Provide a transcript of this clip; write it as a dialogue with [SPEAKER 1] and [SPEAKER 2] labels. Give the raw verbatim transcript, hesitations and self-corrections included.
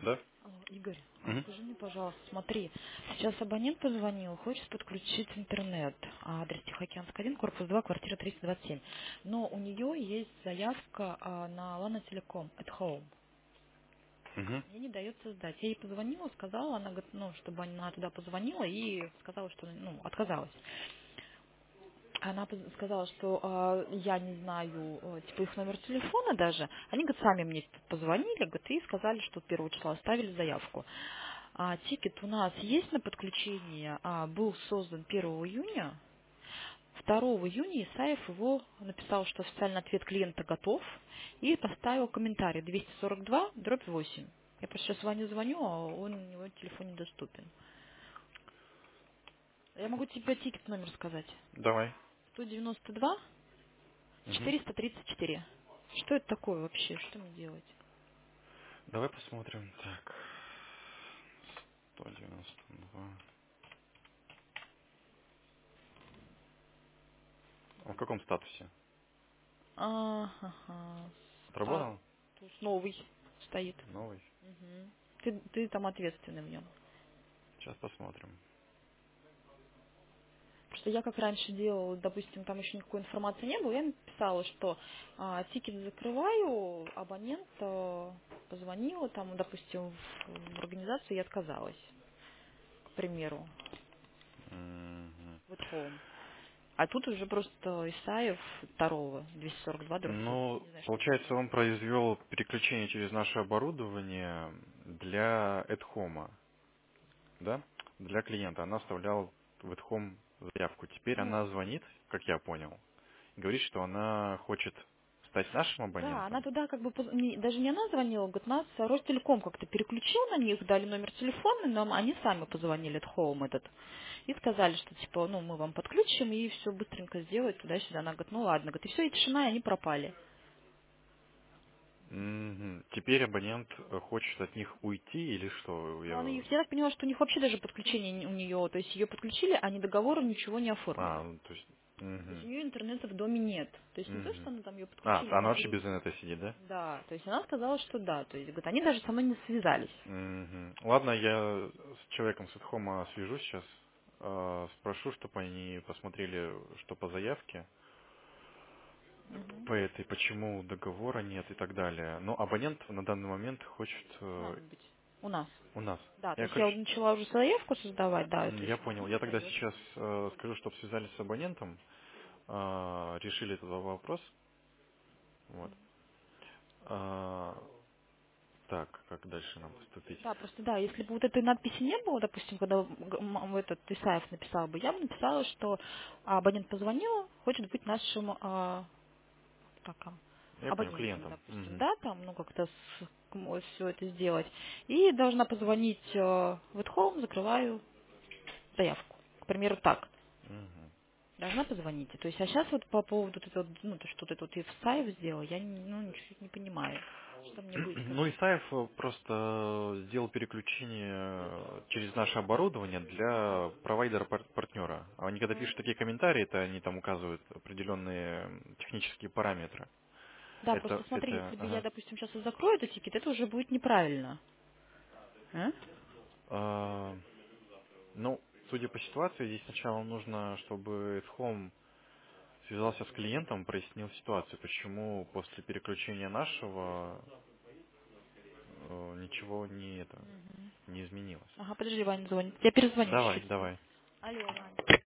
[SPEAKER 1] Да?
[SPEAKER 2] Алло, Игорь, а
[SPEAKER 1] Мгм.
[SPEAKER 2] скажи мне, пожалуйста, смотри, сейчас абонент позвонил, хочет подключить интернет, а адрес Тихоокеанский один, корпус два, квартира триста двадцать семь. Но у нее есть заявка а, на Lana Telecom at Home.
[SPEAKER 1] Мгм.
[SPEAKER 2] Мне не дает создать. Я ей позвонила, сказала, она говорит, ну, чтобы она туда позвонила и сказала, что, ну, отказалась. Она поз- сказала, что а, я не знаю, э, типа, их номер телефона даже. Они, говорит, сами мне позвонили, говорит, и сказали, что первого числа оставили заявку. А тикет у нас есть на подключение, а, был создан первого июня. второго июня Исаев его написал, что официальный ответ клиента готов, и поставил комментарий двести сорок два дробь восемь. Я просто сейчас Ване звоню, а он у него телефон недоступен. Я могу тебе тикет номер сказать.
[SPEAKER 1] Давай.
[SPEAKER 2] сто девяносто два
[SPEAKER 1] Мгм.
[SPEAKER 2] четыреста тридцать четыре. Что это такое вообще? Что мне делать?
[SPEAKER 1] Давай посмотрим. Так. сто девяносто два. А в каком статусе?
[SPEAKER 2] Ага,
[SPEAKER 1] Отработал?
[SPEAKER 2] статус новый стоит.
[SPEAKER 1] Новый.
[SPEAKER 2] Мгм. Ты, ты там ответственный в нем.
[SPEAKER 1] Сейчас посмотрим.
[SPEAKER 2] Просто я как раньше делала, допустим, там еще никакой информации не было, я написала, что а, тикет закрываю, абонент а, позвонила, там, допустим, в, в организацию и отказалась, к примеру,
[SPEAKER 1] Мгм.
[SPEAKER 2] в at home. А тут уже просто Исаев второго, двести сорок два дробь восемь. Я
[SPEAKER 1] Ну,
[SPEAKER 2] не знаю, что это
[SPEAKER 1] получается,
[SPEAKER 2] значит.
[SPEAKER 1] он произвел переключение через наше оборудование для AdHome, да? Для клиента. Она оставляла в AdHome заявку. Теперь
[SPEAKER 2] Ну,
[SPEAKER 1] она звонит, как я понял, и говорит, что она хочет стать нашим
[SPEAKER 2] да, она
[SPEAKER 1] абонентом.
[SPEAKER 2] туда как бы, поз- не- даже не она звонила, говорит, нас Ростелеком как-то переключил на них, дали номер телефона, но они сами позвонили от Home этот. И сказали, что типа, ну, мы вам подключим и все быстренько сделают туда-сюда. Она говорит, ну ладно, говорит, и все, и тишина, и они пропали.
[SPEAKER 1] Мгм. Теперь абонент э, хочет от них уйти или что?
[SPEAKER 2] Но она,
[SPEAKER 1] Я...
[SPEAKER 2] их- я так поняла, что у них вообще даже подключение не- у нее, то есть ее подключили, они договором ничего не
[SPEAKER 1] А,
[SPEAKER 2] оформили.
[SPEAKER 1] ну, то есть...
[SPEAKER 2] То есть у
[SPEAKER 1] Мгм.
[SPEAKER 2] нее интернета в доме нет. То есть не то, что
[SPEAKER 1] Мгм.
[SPEAKER 2] она там ее
[SPEAKER 1] А,
[SPEAKER 2] подключили,
[SPEAKER 1] она
[SPEAKER 2] они
[SPEAKER 1] вообще
[SPEAKER 2] пере...
[SPEAKER 1] без инета сидит, да?
[SPEAKER 2] Да, то есть она сказала, что да. То есть, говорит, они даже со мной не связались.
[SPEAKER 1] Мгм. Ладно, я с человеком с Эдхома свяжусь сейчас, э, спрошу, чтобы они посмотрели, что по заявке,
[SPEAKER 2] Мгм.
[SPEAKER 1] по этой, почему договора нет и так далее. Но абонент на данный момент хочет
[SPEAKER 2] С
[SPEAKER 1] э,
[SPEAKER 2] нами быть. У нас.
[SPEAKER 1] у нас.
[SPEAKER 2] Да, то
[SPEAKER 1] Я,
[SPEAKER 2] есть я
[SPEAKER 1] короче,
[SPEAKER 2] вот начала уже заявку создавать, да,
[SPEAKER 1] м,
[SPEAKER 2] то
[SPEAKER 1] я
[SPEAKER 2] есть она
[SPEAKER 1] понял.
[SPEAKER 2] мне
[SPEAKER 1] Я тогда
[SPEAKER 2] выдает.
[SPEAKER 1] сейчас э, скажу, чтобы связались с абонентом, э, решили этот вопрос. Вот. А, так, как дальше нам поступить?
[SPEAKER 2] Да, просто да, если бы вот этой надписи не было, допустим, когда г- м- этот Исаев написал бы, я бы написала, что а, абонент позвонил, хочет быть нашим а, так, а,
[SPEAKER 1] Я понял,
[SPEAKER 2] абонентом,
[SPEAKER 1] клиентом.
[SPEAKER 2] допустим,
[SPEAKER 1] Мгм.
[SPEAKER 2] да, там, ну, как-то все это сделать. И должна позвонить э, в at home, закрываю заявку. К примеру, так.
[SPEAKER 1] Мгм.
[SPEAKER 2] Должна позвонить. То есть, а сейчас вот по поводу вот этого, ну, то, что ты тут Исаев сделал, я не- ну, ничего не понимаю. Что мне будет
[SPEAKER 1] Ну,
[SPEAKER 2] сказать?
[SPEAKER 1] Исаев э, просто сделал переключение э, через наше оборудование для провайдера-партнера. А они когда
[SPEAKER 2] Ну,
[SPEAKER 1] пишут такие комментарии, это они там указывают определенные м, технические параметры.
[SPEAKER 2] да, просто
[SPEAKER 1] Это,
[SPEAKER 2] смотри,
[SPEAKER 1] это,
[SPEAKER 2] если бы я,
[SPEAKER 1] ага.
[SPEAKER 2] допустим, сейчас и закрою этот тикет, это уже будет неправильно. А?
[SPEAKER 1] А, ну, судя по ситуации, здесь сначала нужно, чтобы Эдхом связался с клиентом, прояснил ситуацию, почему после переключения нашего э, ничего не это
[SPEAKER 2] Мгм.
[SPEAKER 1] не изменилось.
[SPEAKER 2] Ага, подожди, Ваня звонит. Я перезвоню
[SPEAKER 1] Давай,
[SPEAKER 2] чуть-чуть.
[SPEAKER 1] давай.
[SPEAKER 2] Алло, Ваня.